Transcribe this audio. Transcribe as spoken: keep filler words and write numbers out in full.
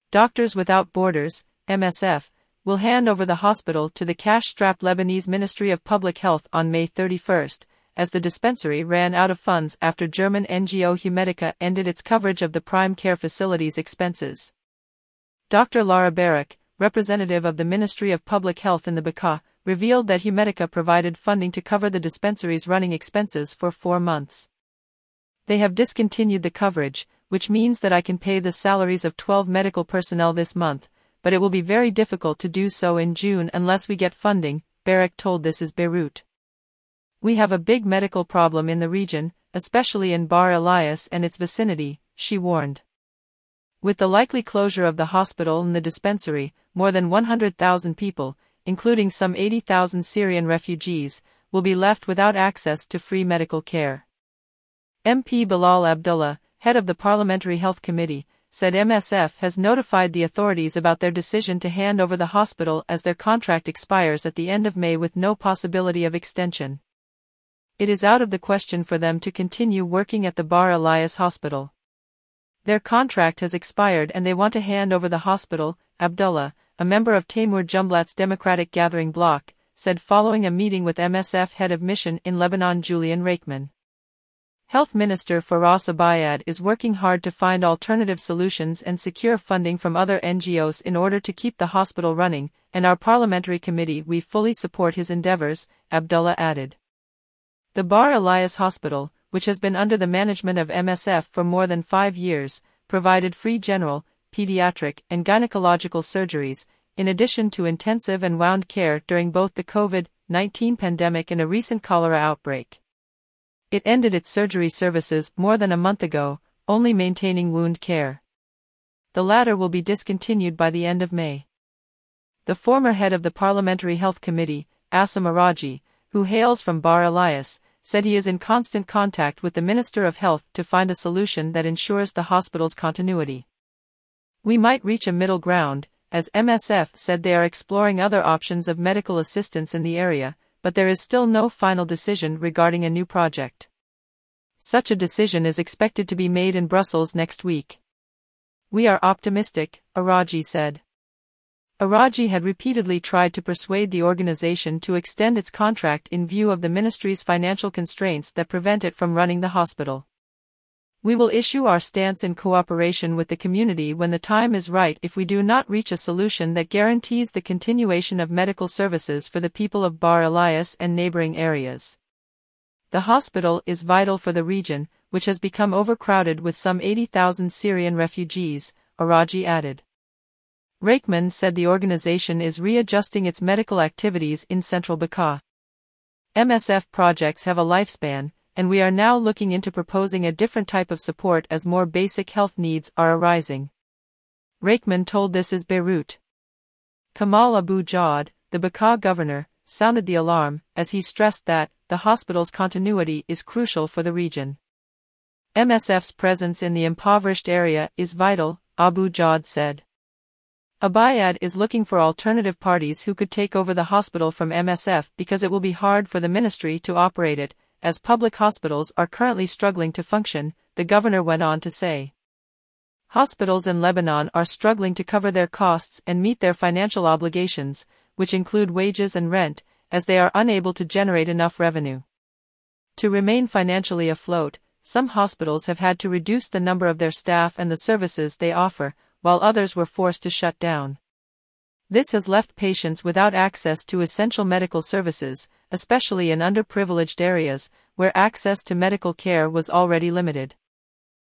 Doctors Without Borders, M S F, will hand over the hospital to the cash-strapped Lebanese Ministry of Public Health on May thirty-first, as the dispensary ran out of funds after German N G O Humedica ended its coverage of the prime care facility's expenses. Doctor Lara Barak, representative of the Ministry of Public Health in the Bekaa, revealed that Humedica provided funding to cover the dispensary's running expenses for four months. They have discontinued the coverage, which means that I can pay the salaries of twelve medical personnel this month, but it will be very difficult to do so in June unless we get funding, Barak told This Is Beirut. We have a big medical problem in the region, especially in Bar Elias and its vicinity, she warned. With the likely closure of the hospital and the dispensary, more than one hundred thousand people, including some eighty thousand Syrian refugees, will be left without access to free medical care. M P Bilal Abdullah, head of the Parliamentary Health Committee, said M S F has notified the authorities about their decision to hand over the hospital as their contract expires at the end of May with no possibility of extension. It is out of the question for them to continue working at the Bar Elias Hospital. Their contract has expired and they want to hand over the hospital, Abdullah, a member of Taimour Jumblat's Democratic Gathering Bloc, said following a meeting with M S F head of mission in Lebanon Julian Reichman. Health Minister Faraz Abayad is working hard to find alternative solutions and secure funding from other N G Os in order to keep the hospital running, and our parliamentary committee we fully support his endeavors, Abdullah added. The Bar Elias Hospital, which has been under the management of M S F for more than five years, provided free general, pediatric, and gynecological surgeries, in addition to intensive and wound care during both the COVID nineteen pandemic and a recent cholera outbreak. It ended its surgery services more than a month ago, only maintaining wound care. The latter will be discontinued by the end of May. The former head of the Parliamentary Health Committee, Asim Araji, who hails from Bar Elias, said he is in constant contact with the Minister of Health to find a solution that ensures the hospital's continuity. We might reach a middle ground, as M S F said they are exploring other options of medical assistance in the area, but there is still no final decision regarding a new project. Such a decision is expected to be made in Brussels next week. We are optimistic, Araji said. Araji had repeatedly tried to persuade the organization to extend its contract in view of the ministry's financial constraints that prevent it from running the hospital. We will issue our stance in cooperation with the community when the time is right if we do not reach a solution that guarantees the continuation of medical services for the people of Bar Elias and neighboring areas. The hospital is vital for the region, which has become overcrowded with some eighty thousand Syrian refugees, Araji added. Reichman said the organization is readjusting its medical activities in central Bekaa. M S F projects have a lifespan, and we are now looking into proposing a different type of support as more basic health needs are arising. Reichman told This Is Beirut. Kamal Abu Jawad, the Bekaa governor, sounded the alarm, as he stressed that the hospital's continuity is crucial for the region. M S F's presence in the impoverished area is vital, Abu Jawad said. Abayad is looking for alternative parties who could take over the hospital from M S F because it will be hard for the ministry to operate it, as public hospitals are currently struggling to function, the governor went on to say. Hospitals in Lebanon are struggling to cover their costs and meet their financial obligations, which include wages and rent, as they are unable to generate enough revenue. To remain financially afloat, some hospitals have had to reduce the number of their staff and the services they offer, while others were forced to shut down. This has left patients without access to essential medical services, especially in underprivileged areas, where access to medical care was already limited.